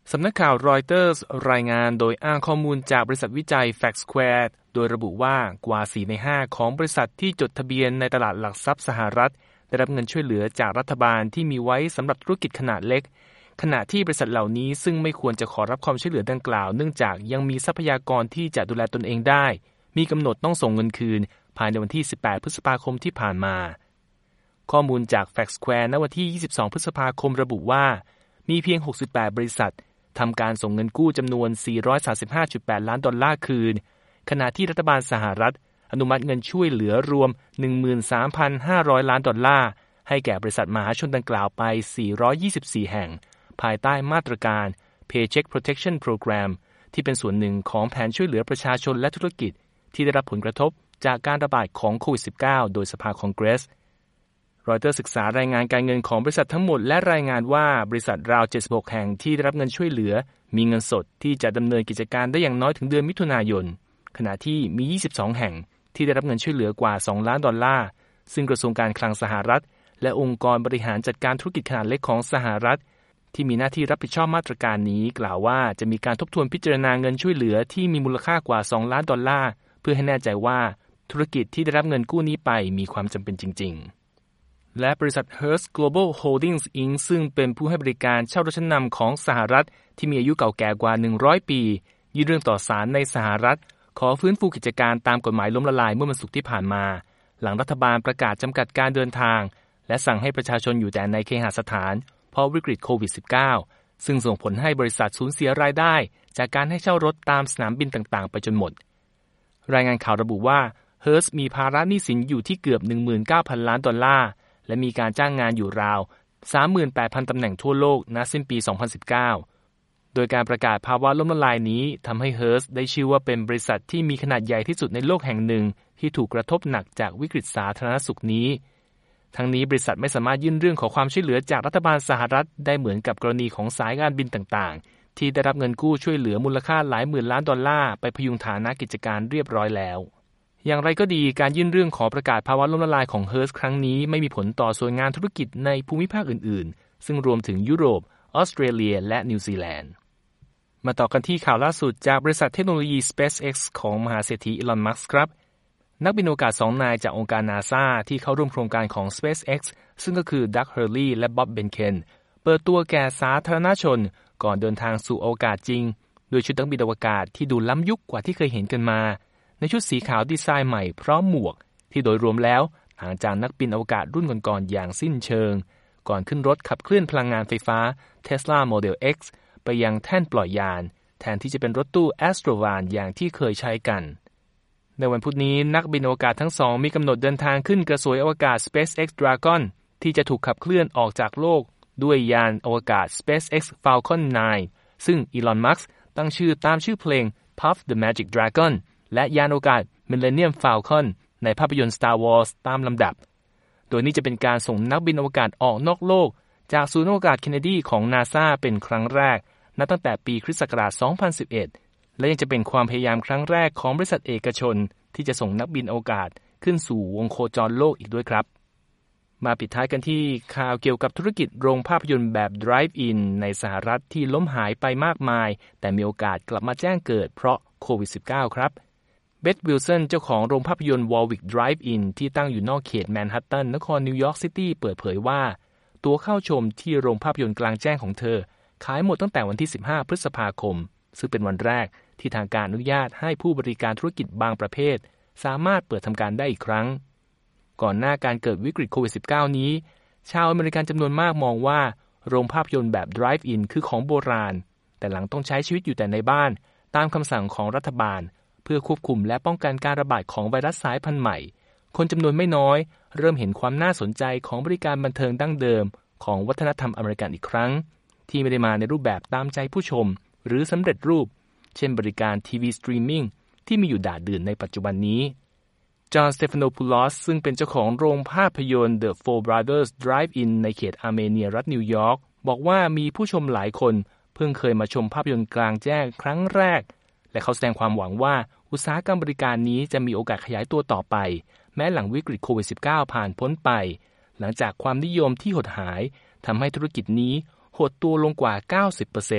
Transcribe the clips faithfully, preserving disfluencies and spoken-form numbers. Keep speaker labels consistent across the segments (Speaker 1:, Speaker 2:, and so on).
Speaker 1: สำนักข่าวรอยเตอร์สรายงานโดยอ้างข้อมูลจากบริษัทวิจัย Fact Square โดยระบุว่ากว่าสี่ในห้าของบริษัทที่จดทะเบียนในตลาดหลักทรัพย์สหรัฐได้รับเงินช่วยเหลือจากรัฐบาลที่มีไว้สำหรับธุรกิจขนาดเล็กขณะที่บริษัทเหล่านี้ซึ่งไม่ควรจะขอรับความช่วยเหลือดังกล่าวเนื่องจากยังมีทรัพยากรที่จะดูแลตนเองได้มีกำหนดต้องส่งเงินคืนภายในวันที่สิบแปดพฤษภาคมที่ผ่านมาข้อมูลจาก Fact Square ณ วันที่ยี่สิบสองพฤษภาคมระบุว่ามีเพียงหกสิบแปดบริษัททำการส่งเงินกู้จำนวน สี่ร้อยสามสิบห้าจุดแปด ล้านดอลลาร์คืนขณะที่รัฐบาลสหรัฐอนุมัติเงินช่วยเหลือรวม หนึ่งหมื่นสามพันห้าร้อย ล้านดอลลาร์ให้แก่บริษัทมหาชนดังกล่าวไปสี่ร้อยยี่สิบสี่แห่งภายใต้มาตรการ Paycheck Protection Program ที่เป็นส่วนหนึ่งของแผนช่วยเหลือประชาชนและธุรกิจที่ได้รับผลกระทบจากการระบาดของโควิด สิบเก้า โดยสภาคองเกรสรอยเตอร์ศึกษารายงานการเงินของบริษัททั้งหมดและรายงานว่าบริษัทราวเจ็ดสิบหกแห่งที่ได้รับเงินช่วยเหลือมีเงินสดที่จะดำเนินกิจการได้อย่างน้อยถึงเดือนมิถุนายนขณะที่มียี่สิบสองแห่งที่ได้รับเงินช่วยเหลือกว่าสองล้านดอลลาร์ซึ่งกระทรวงการคลังสหรัฐและองค์กรบริหารจัดการธุรกิจขนาดเล็กของสหรัฐที่มีหน้าที่รับผิดชอบมาตรการนี้กล่าวว่าจะมีการทบทวนพิจารณาเงินช่วยเหลือที่มีมูลค่ากว่าสองล้านดอลลาร์เพื่อให้แน่ใจว่าธุรกิจที่ได้รับเงินกู้นี้ไปมีความจำเป็นจริงๆและบริษัท Hearst Global Holdings อิง ซึ่งเป็นผู้ให้บริการเช่ารถชั้นนำของสหรัฐที่มีอายุเก่าแก่กว่าหนึ่งร้อยปียื่นเรื่องต่อศาลในสหรัฐขอฟื้นฟูกิจการตามกฎหมายล้มละลายเมื่อวันศุกร์ที่ผ่านมาหลังรัฐบาลประกาศจำกัดการเดินทางและสั่งให้ประชาชนอยู่แต่ในเคหสถานเพราะวิกฤตโควิด สิบเก้า ซึ่งส่งผลให้บริษัทสูญเสียรายได้จากการให้เช่ารถตามสนามบินต่างๆไปจนหมดรายงานข่าวระบุว่า Hearst มีภาระหนี้สินอยู่ที่เกือบ หนึ่งหมื่นเก้าพัน ล้านดอลลาร์และมีการจ้างงานอยู่ราว สามหมื่นแปดพัน ตำแหน่งทั่วโลกณสิ้นปี สองพันสิบเก้า โดยการประกาศภาวะล้มละลายนี้ทำให้ Hearst ได้ชื่อว่าเป็นบริษัทที่มีขนาดใหญ่ที่สุดในโลกแห่งหนึ่งที่ถูกกระทบหนักจากวิกฤตสาธารณสุขนี้ทั้งนี้บริษัทไม่สามารถยื่นเรื่องขอความช่วยเหลือจากรัฐบาลสหรัฐได้เหมือนกับกรณีของสายการบินต่างๆที่ได้รับเงินกู้ช่วยเหลือมูลค่าหลายหมื่นล้านดอลลาร์ไปพยุงฐานะกิจการเรียบร้อยแล้วอย่างไรก็ดีการยื่นเรื่องขอประกาศภาวะล้มละลายของ Hearst ครั้งนี้ไม่มีผลต่อส่วนงานธุรกิจในภูมิภาคอื่นๆซึ่งรวมถึงยุโรปออสเตรเลียและนิวซีแลนด์มาต่อกันที่ข่าวล่าสุดจากบริษัทเทคโนโลยี SpaceX ของมหาเศรษฐีอีลอน มัสก์ครับนักบินอวกาศสองนายจากองค์การ NASA ที่เข้าร่วมโครงการของ SpaceX ซึ่งก็คือดัก เฮอร์ลีย์และบ๊อบ เบนเคนเปิดตัวแก่สาธารณชนก่อนเดินทางสู่อวกาศจริงโดยชุดนักบินอวกาศที่ดูล้ำยุคกว่าที่เคยเห็นกันมาในชุดสีขาวดีไซน์ใหม่พร้อมหมวกที่โดยรวมแล้วต่างจากนักบินอวกาศรุ่นก่อนๆอย่างสิ้นเชิงก่อนขึ้นรถขับเคลื่อนพลังงานไฟฟ้า Tesla Model X ไปยังแท่นปล่อยยานแทนที่จะเป็นรถตู้ Astrovan อย่างที่เคยใช้กันในวันพุธนี้นักบินอวกาศทั้งสองมีกำหนดเดินทางขึ้นกระสวยอวกาศ SpaceX Dragon ที่จะถูกขับเคลื่อนออกจากโลกด้วยยานอวกาศ SpaceX Falcon ไนน์ ซึ่งอีลอน มัสก์ตั้งชื่อตามชื่อเพลง Puff the Magic Dragon และยานอวกาศ Millennium Falcon ในภาพยนตร์ Star Wars ตามลำดับโดยนี้จะเป็นการส่งนักบินอวกาศออกนอกโลกจากศูนย์อวกาศเคนเนดีของ NASA เป็นครั้งแรกนับตั้งแต่ปีคริสต์ศักราช สองพันสิบเอ็ด และยังจะเป็นความพยายามครั้งแรกของบริษัทเอกชนที่จะส่งนักบินอวกาศขึ้นสู่วงโคจรโลกอีกด้วยครับมาปิดท้ายกันที่ข่าวเกี่ยวกับธุรกิจโรงภาพยนตร์แบบ Drive-in ในสหรัฐที่ล้มหายไปมากมายแต่มีโอกาสกลับมาแจ้งเกิดเพราะโควิด สิบเก้า ครับเบธ วิลสันเจ้าของโรงภาพยนตร์ Warwick Drive-in ที่ตั้งอยู่นอกเขตแมนฮัตตันนครนิวยอร์กซิตี้เปิดเผยว่าตั๋วเข้าชมที่โรงภาพยนตร์กลางแจ้งของเธอขายหมดตั้งแต่วันที่สิบห้าพฤษภาคมซึ่งเป็นวันแรกที่ทางการอนุญาตให้ผู้บริการธุรกิจบางประเภทสามารถเปิดทำการได้อีกครั้งก่อนหน้าการเกิดวิกฤตโควิด สิบเก้า นี้ชาวอเมริกันจำนวนมากมองว่าโรงภาพยนตร์แบบ Drive-in คือของโบราณแต่หลังต้องใช้ชีวิตอยู่แต่ในบ้านตามคำสั่งของรัฐบาลเพื่อควบคุมและป้องกันการระบาดของไวรัสสายพันธุ์ใหม่คนจำนวนไม่น้อยเริ่มเห็นความน่าสนใจของบริการบันเทิงดั้งเดิมของวัฒนธรรมอเมริกันอีกครั้งที่ไม่ได้มาในรูปแบบตามใจผู้ชมหรือสำเร็จรูปเช่นบริการทีวีสตรีมมิ่งที่มีอยู่ด่าดื่นในปัจจุบันนี้จอห์น สเตฟานโพลอสซึ่งเป็นเจ้าของโรงภาพยนตร์ The Four Brothers Drive-in ในเขตอาร์เมเนียรัฐนิวยอร์กบอกว่ามีผู้ชมหลายคนเพิ่งเคยมาชมภาพยนตร์กลางแจ้งครั้งแรกและเขาแสดงความหวังว่าอุตสาหกรรมบริการนี้จะมีโอกาสขยายตัวต่อไปแม้หลังวิกฤตโควิด สิบเก้า ผ่านพ้นไปหลังจากความนิยมที่หดหายทำให้ธุรกิจนี้หดตัวลงกว่า เก้าสิบเปอร์เซ็นต์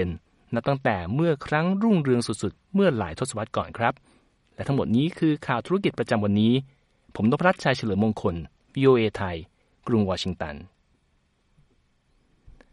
Speaker 1: นับตั้งแต่เมื่อครั้งรุ่งเรืองสุดๆเมื่อหลายทศวรรษก่อนครับและทั้งหมดนี้คือข่าวธุรกิจประจำวันนี้ผมนพรัตน์ชัยเฉลิมมงคล วี โอ เอ ไทยกรุงวอชิงตัน